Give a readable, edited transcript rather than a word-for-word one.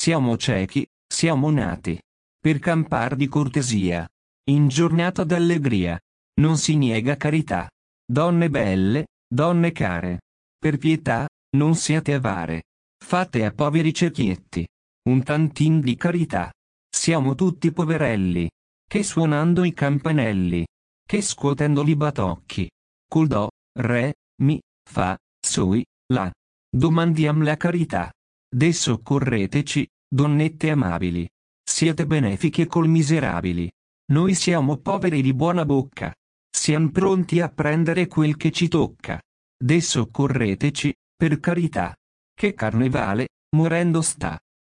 Siamo ciechi, siamo nati per campar di cortesia, in giornata d'allegria. Non si niega carità. Donne belle, donne care, per pietà, non siate avare. Fate a poveri ciechetti un tantin di carità. Siamo tutti poverelli, che suonando i campanelli, che scuotendo li batocchi, col do, re, mi, fa, soi, la, domandiam la carità. De soccorreteci, donnette amabili. Siete benefiche col miserabili. Noi siamo poveri di buona bocca. Siam pronti a prendere quel che ci tocca. De soccorreteci, per carità. Che carnevale, morendo sta.